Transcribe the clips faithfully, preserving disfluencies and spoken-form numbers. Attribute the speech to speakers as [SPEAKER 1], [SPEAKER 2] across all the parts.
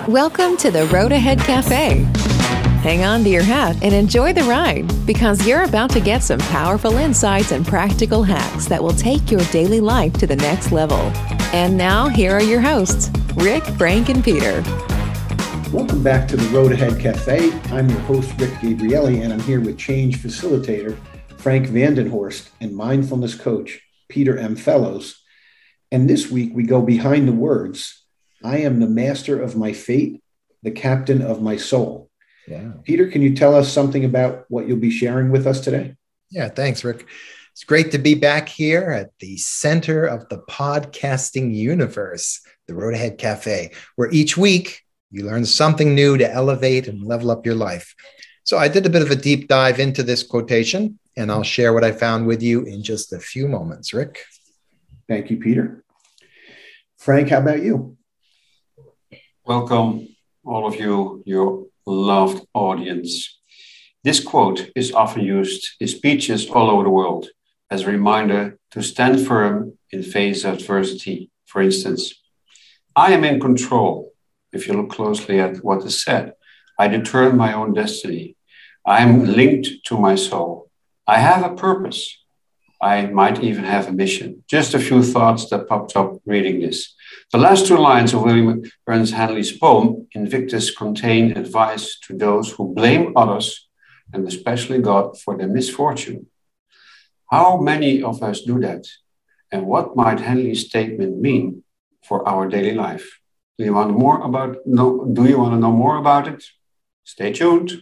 [SPEAKER 1] Welcome to the Road Ahead Cafe. Hang on to your hat and enjoy the ride, because you're about to get some powerful insights and practical hacks that will take your daily life to the next level. And now, here are your hosts, Rick, Frank, and Peter.
[SPEAKER 2] Welcome back to the Road Ahead Cafe. I'm your host, Rick Gabrielli, and I'm here with change facilitator, Frank Vandenhorst, and mindfulness coach, Peter M. Fellows. And this week, we go behind the words. I am the master of my fate, the captain of my soul.
[SPEAKER 3] Yeah.
[SPEAKER 2] Peter, can you tell us something about what you'll be sharing with us today?
[SPEAKER 3] Yeah, thanks, Rick. It's great to be back here at the center of the podcasting universe, the Road Ahead Cafe, where each week you learn something new to elevate and level up your life. So I did a bit of a deep dive into this quotation, and I'll share what I found with you in just a few moments, Rick.
[SPEAKER 2] Thank you, Peter. Frank, how about you?
[SPEAKER 4] Welcome, all of you, your loved audience. This quote is often used in speeches all over the world as a reminder to stand firm in face of adversity. For instance, I am in control. If you look closely at what is said, I determine my own destiny. I am linked to my soul. I have a purpose. I might even have a mission. Just a few thoughts that popped up reading this. The last two lines of William Ernest Henley's poem, Invictus, contain advice to those who blame others, and especially God, for their misfortune. How many of us do that? And what might Henley's statement mean for our daily life? Do you want more about? No, do you want to know more about it? Stay tuned.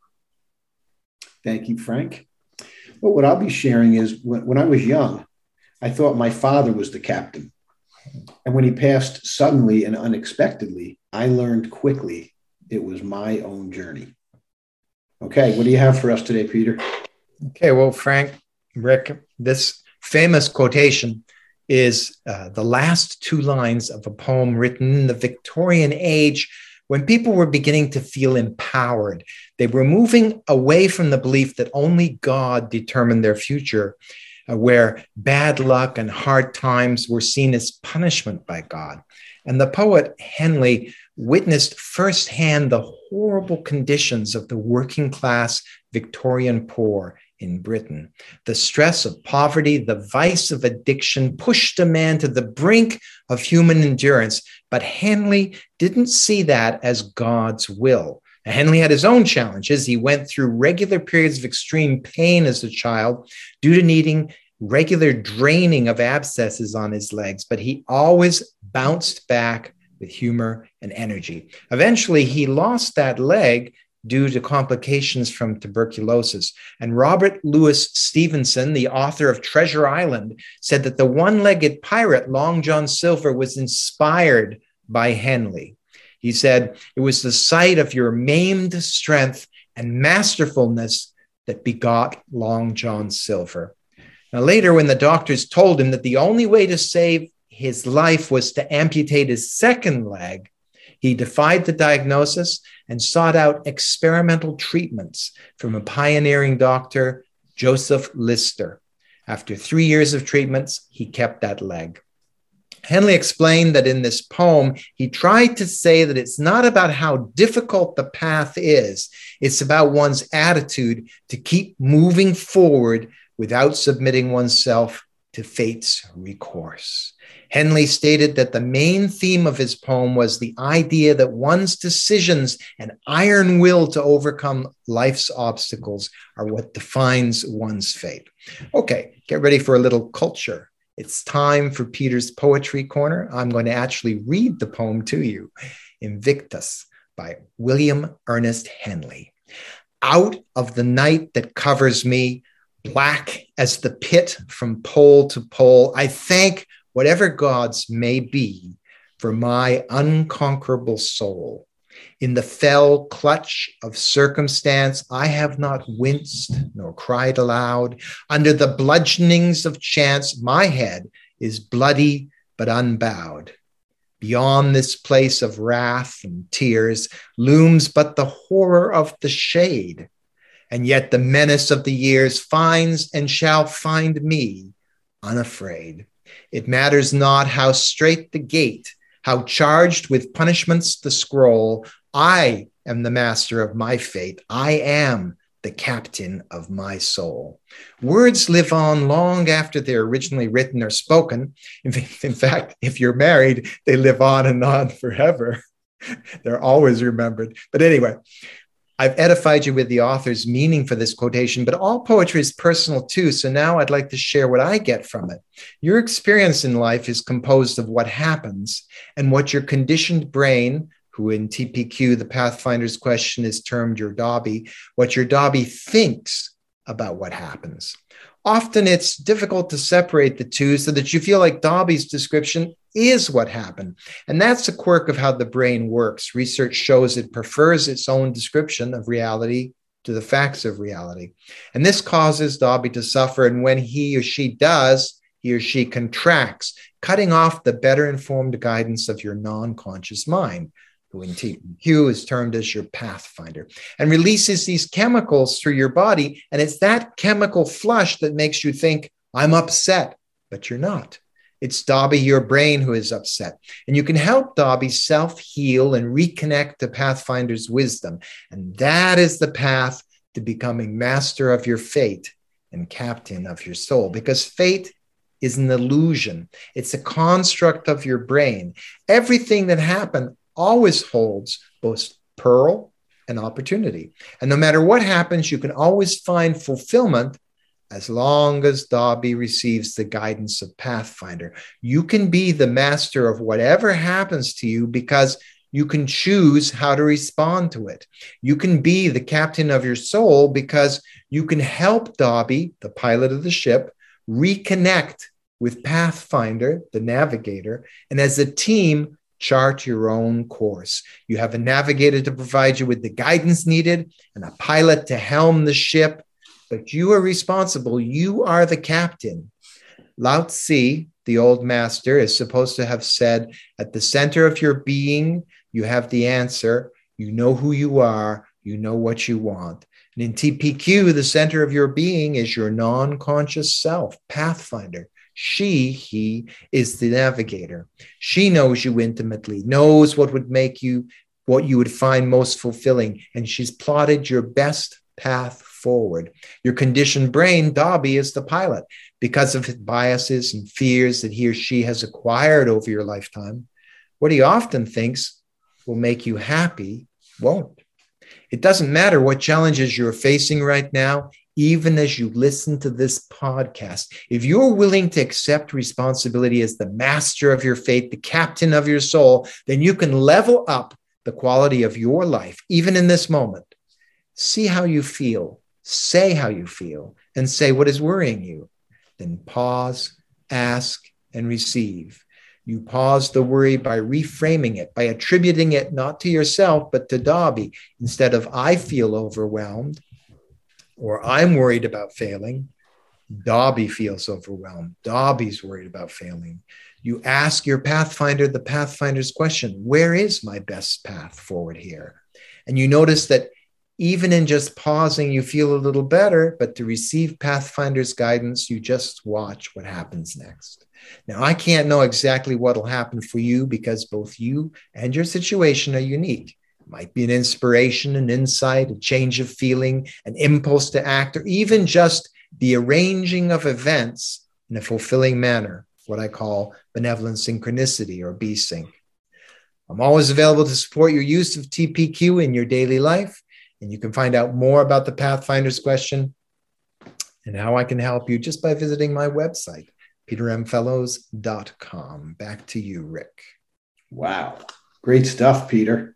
[SPEAKER 2] Thank you, Frank. Well, what I'll be sharing is when, when I was young, I thought my father was the captain. And when he passed suddenly and unexpectedly, I learned quickly it was my own journey. Okay, what do you have for us today, Peter?
[SPEAKER 3] Okay, well, Frank, Rick, this famous quotation is uh, the last two lines of a poem written in the Victorian age when people were beginning to feel empowered. They were moving away from the belief that only God determined their future, uh, where bad luck and hard times were seen as punishment by God. And the poet Henley witnessed firsthand the horrible conditions of the working class Victorian poor in Britain. The stress of poverty, the vice of addiction pushed a man to the brink of human endurance. But Henley didn't see that as God's will. Now, Henley had his own challenges. He went through regular periods of extreme pain as a child due to needing regular draining of abscesses on his legs, but he always bounced back with humor and energy. Eventually, he lost that leg due to complications from tuberculosis. And Robert Louis Stevenson, the author of Treasure Island, said that the one-legged pirate, Long John Silver, was inspired by Henley. He said, it was the sight of your maimed strength and masterfulness that begot Long John Silver. Now, later, when the doctors told him that the only way to save his life was to amputate his second leg, he defied the diagnosis and sought out experimental treatments from a pioneering doctor, Joseph Lister. After three years of treatments, he kept that leg. Henley explained that in this poem, he tried to say that it's not about how difficult the path is, it's about one's attitude to keep moving forward without submitting oneself to fate's recourse. Henley stated that the main theme of his poem was the idea that one's decisions and iron will to overcome life's obstacles are what defines one's fate. Okay, get ready for a little culture. It's time for Peter's Poetry Corner. I'm going to actually read the poem to you, Invictus by William Ernest Henley. Out of the night that covers me, black as the pit from pole to pole, I thank whatever gods may be for my unconquerable soul. In the fell clutch of circumstance, I have not winced nor cried aloud. Under the bludgeonings of chance, my head is bloody but unbowed. Beyond this place of wrath and tears looms but the horror of the shade. And yet the menace of the years finds and shall find me unafraid. It matters not how straight the gate, How charged with punishments the scroll, I am the master of my fate. I am the captain of my soul. Words live on long after they're originally written or spoken. In, in fact, if you're married, they live on and on forever. They're always remembered. But anyway, I've edified you with the author's meaning for this quotation, but all poetry is personal too. So now I'd like to share what I get from it. Your experience in life is composed of what happens and what your conditioned brain, who in T P Q, the Pathfinder's question, is termed your Dobby, what your Dobby thinks about what happens. Often it's difficult to separate the two so that you feel like Dobby's description is what happened. And that's a quirk of how the brain works. Research shows it prefers its own description of reality to the facts of reality. And this causes Dobby to suffer. And when he or she does, he or she contracts, cutting off the better informed guidance of your non-conscious mind, who in T P Q is termed as your pathfinder, and releases these chemicals through your body. And it's that chemical flush that makes you think, I'm upset, but you're not. It's Dobby, your brain, who is upset. And you can help Dobby self-heal and reconnect to Pathfinder's wisdom. And that is the path to becoming master of your fate and captain of your soul, because fate is an illusion. It's a construct of your brain. Everything that happened always holds both pearl and opportunity. And no matter what happens, you can always find fulfillment as long as Dobby receives the guidance of Pathfinder. You can be the master of whatever happens to you because you can choose how to respond to it. You can be the captain of your soul because you can help Dobby, the pilot of the ship, reconnect with Pathfinder, the navigator, and as a team, chart your own course. You have a navigator to provide you with the guidance needed and a pilot to helm the ship, but you are responsible. You are the captain. Lao Tzu, the old master, is supposed to have said, at the center of your being, you have the answer. You know who you are. You know what you want. And in T P Q, the center of your being is your non-conscious self, Pathfinder. She, he, is the navigator. She knows you intimately, knows what would make you, what you would find most fulfilling, and she's plotted your best path forward. Your conditioned brain, Dobby, is the pilot. Because of his biases and fears that he or she has acquired over your lifetime, what he often thinks will make you happy won't. It doesn't matter what challenges you're facing right now. Even as you listen to this podcast, if you're willing to accept responsibility as the master of your fate, the captain of your soul, then you can level up the quality of your life, even in this moment. See how you feel, say how you feel, and say what is worrying you. Then pause, ask, and receive. You pause the worry by reframing it, by attributing it not to yourself, but to Dobby. Instead of, I feel overwhelmed, or I'm worried about failing, Dobby feels overwhelmed. Dobby's worried about failing. You ask your Pathfinder the Pathfinder's question, where is my best path forward here? And you notice that even in just pausing, you feel a little better, but to receive Pathfinder's guidance, you just watch what happens next. Now, I can't know exactly what will happen for you because both you and your situation are unique. Might be an inspiration, an insight, a change of feeling, an impulse to act, or even just the arranging of events in a fulfilling manner, what I call benevolent synchronicity or B-Sync. I'm always available to support your use of T P Q in your daily life, and you can find out more about the Pathfinder's question and how I can help you just by visiting my website, peter m fellows dot com. Back to you, Rick.
[SPEAKER 2] Wow. Great stuff, Peter.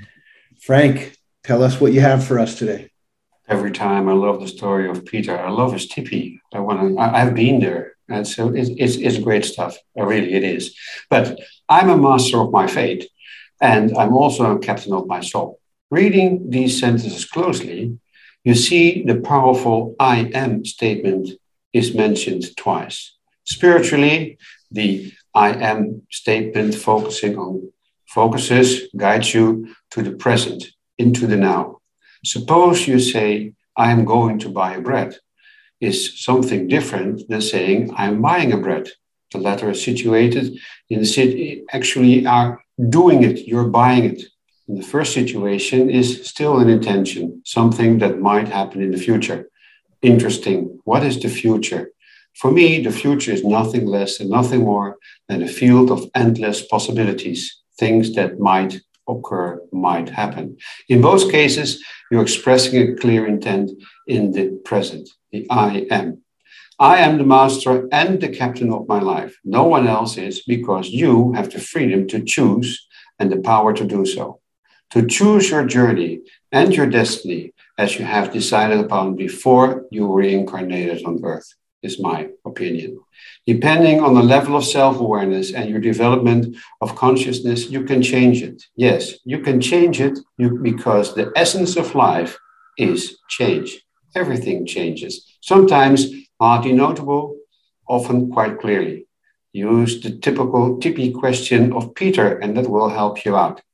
[SPEAKER 2] Frank, tell us what you have for us today.
[SPEAKER 4] Every time I love the story of Peter. I love his tippy. I want to. I, I've been there, and so it's, it's it's great stuff. Uh, really, it is. But I'm a master of my fate, and I'm also a captain of my soul. Reading these sentences closely, you see the powerful "I am" statement is mentioned twice. Spiritually, the "I am" statement focusing on focuses, guides you to the present, into the now. Suppose you say, I am going to buy a bread, is something different than saying, I'm buying a bread. The latter is situated in the city, actually are doing it, you're buying it. And the first situation is still an intention, something that might happen in the future. Interesting. What is the future? For me, the future is nothing less and nothing more than a field of endless possibilities, things that might occur, might happen. In both cases, you're expressing a clear intent in the present, the I am. I am the master and the captain of my life. No one else is, because you have the freedom to choose and the power to do so. To choose your journey and your destiny as you have decided upon before you reincarnated on earth, is my opinion. Depending on the level of self-awareness and your development of consciousness, you can change it. Yes, you can change it because the essence of life is change. Everything changes. Sometimes hardly notable, often quite clearly. Use the typical tippy question of Peter, and that will help you out.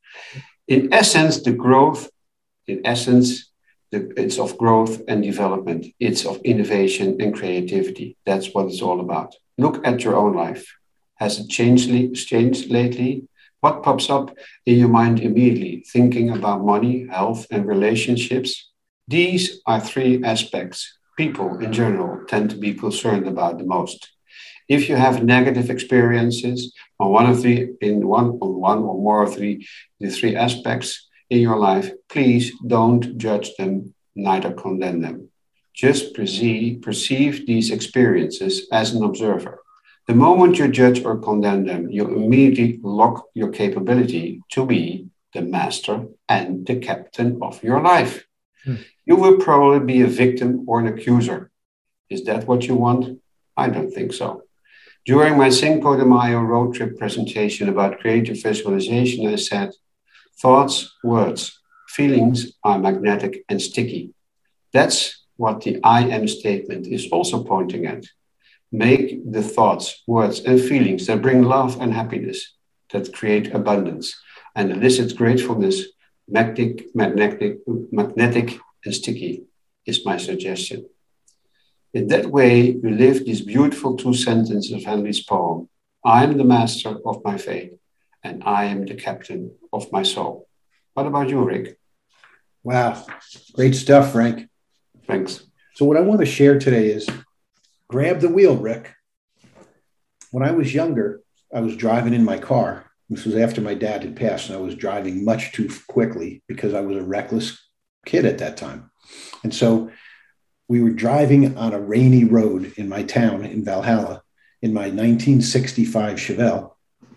[SPEAKER 4] In essence, the growth, in essence, the, it's of growth and development. It's of innovation and creativity. That's what it's all about. Look at your own life. Has it changed, changed lately? What pops up in your mind immediately? Thinking about money, health, and relationships? These are three aspects people in general tend to be concerned about the most. If you have negative experiences on one of the in one on one or more of the, the three aspects in your life, please don't judge them, neither condemn them. Just perceive, perceive these experiences as an observer. The moment you judge or condemn them, you immediately lock your capability to be the master and the captain of your life. Hmm. You will probably be a victim or an accuser. Is that what you want? I don't think so. During my Cinco de Mayo road trip presentation about creative visualization, I said, thoughts, words, feelings are magnetic and sticky. That's what the I am statement is also pointing at. Make the thoughts, words, and feelings that bring love and happiness, that create abundance and elicit gratefulness, magnetic, magnetic, magnetic and sticky, is my suggestion. In that way, you live these beautiful two sentences of Henley's poem. I am the master of my fate, and I am the captain of my soul. What about you, Rick?
[SPEAKER 2] Wow, great stuff, Frank.
[SPEAKER 4] Thanks.
[SPEAKER 2] So what I want to share today is grab the wheel, Rick. When I was younger, I was driving in my car. This was after my dad had passed, and I was driving much too quickly because I was a reckless kid at that time. And so we were driving on a rainy road in my town in Valhalla in my nineteen sixty-five Chevelle.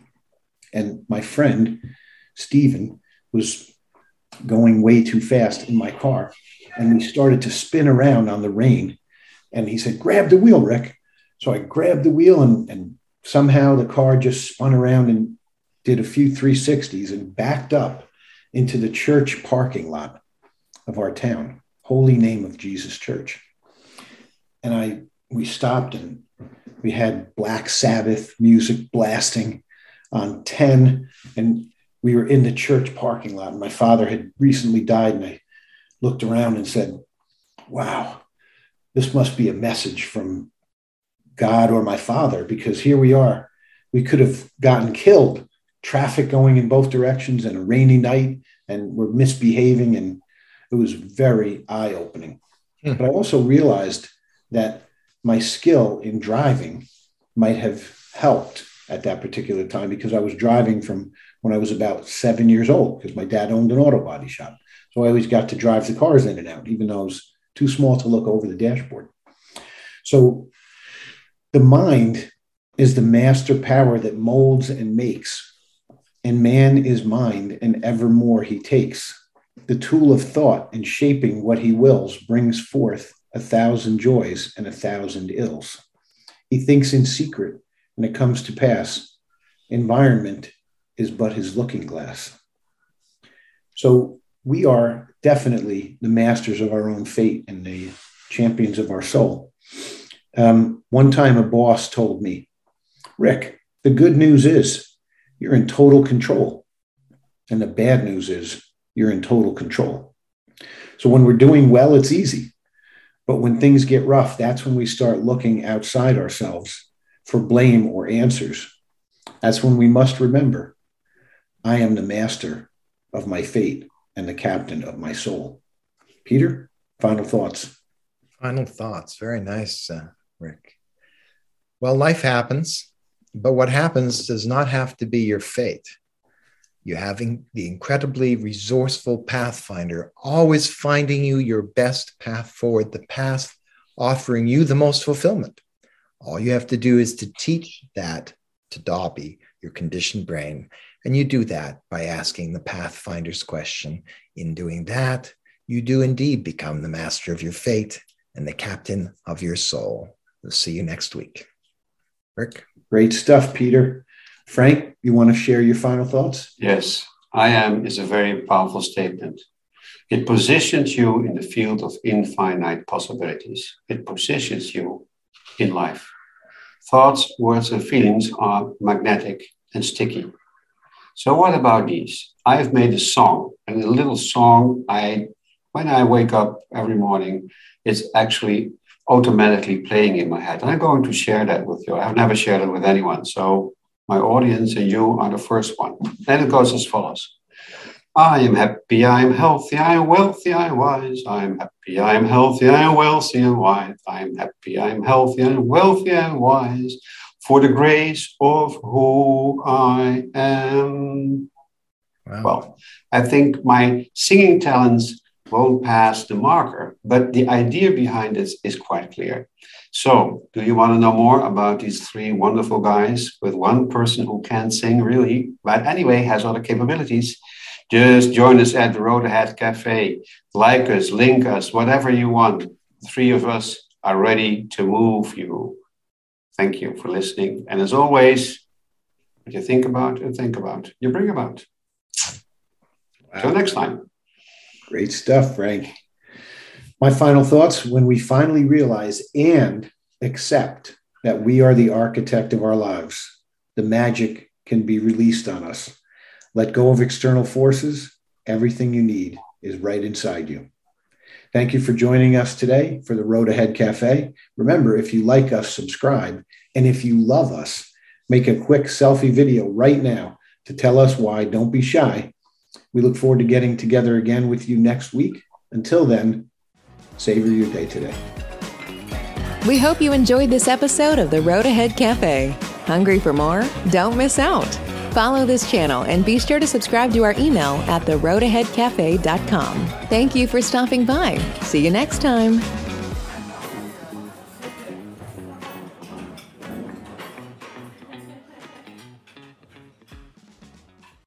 [SPEAKER 2] And my friend, Stephen, was going way too fast in my car. And we started to spin around on the rain. And he said, grab the wheel, Rick. So I grabbed the wheel and, and somehow the car just spun around and did a few three sixties and backed up into the church parking lot of our town, Holy Name of Jesus Church. And I, we stopped and we had Black Sabbath music blasting on ten, and we were in the church parking lot. And my father had recently died, and I looked around and said, wow, this must be a message from God or my father, because here we are. We could have gotten killed, traffic going in both directions and a rainy night, and we're misbehaving. And it was very eye-opening. Hmm. But I also realized that my skill in driving might have helped at that particular time, because I was driving from when I was about seven years old, because my dad owned an auto body shop. So I always got to drive the cars in and out, even though I was too small to look over the dashboard. So the mind is the master power that molds and makes, and man is mind, and evermore he takes. The tool of thought in shaping what he wills brings forth a thousand joys and a thousand ills. He thinks in secret, and it comes to pass. Environment is but his looking glass. So we are definitely the masters of our own fate and the champions of our soul. Um, one time a boss told me, Rick, the good news is you're in total control. And the bad news is you're in total control. So when we're doing well, it's easy. But when things get rough, that's when we start looking outside ourselves for blame or answers. That's when we must remember I am the master of my fate and the captain of my soul. Peter, final thoughts.
[SPEAKER 3] Final thoughts. Very nice, uh, Rick. Well, life happens, but what happens does not have to be your fate. You having the incredibly resourceful pathfinder, always finding you your best path forward, the path offering you the most fulfillment. All you have to do is to teach that to Dobby, your conditioned brain. And you do that by asking the pathfinder's question. In doing that, you do indeed become the master of your fate and the captain of your soul. We'll see you next week. Rick?
[SPEAKER 2] Great stuff, Peter. Frank, you want to share your final thoughts?
[SPEAKER 4] Yes, I am is a very powerful statement. It positions you in the field of infinite possibilities. It positions you in life. Thoughts, words, and feelings are magnetic and sticky. So what about these? I've made a song, and a little song, I, when I wake up every morning, it's actually automatically playing in my head. And I'm going to share that with you. I've never shared it with anyone. So my audience and you are the first one. And it goes as follows. I am happy, I am healthy, I am wealthy, I am wise. I am happy, I am healthy, I am wealthy and wise. I am happy, I am healthy, I am wealthy and wise. For the grace of who I am. Wow. Well, I think my singing talents won't pass the marker, but the idea behind this is quite clear. So, do you want to know more about these three wonderful guys with one person who can't sing really, but anyway has other capabilities? Just join us at the Road Ahead Cafe. Like us, link us, whatever you want. Three of us are ready to move you. Thank you for listening. And as always, what you think about and think about, you bring about. Wow. Till next time.
[SPEAKER 2] Great stuff, Frank. My final thoughts, when we finally realize and accept that we are the architect of our lives, the magic can be released on us. Let go of external forces. Everything you need is right inside you. Thank you for joining us today for the Road Ahead Cafe. Remember, if you like us, subscribe. And if you love us, make a quick selfie video right now to tell us why. Don't be shy. We look forward to getting together again with you next week. Until then, savor your day today.
[SPEAKER 1] We hope you enjoyed this episode of the Road Ahead Cafe. Hungry for more? Don't miss out. Follow this channel and be sure to subscribe to our email at the road ahead cafe dot com. Thank you for stopping by. See you next time.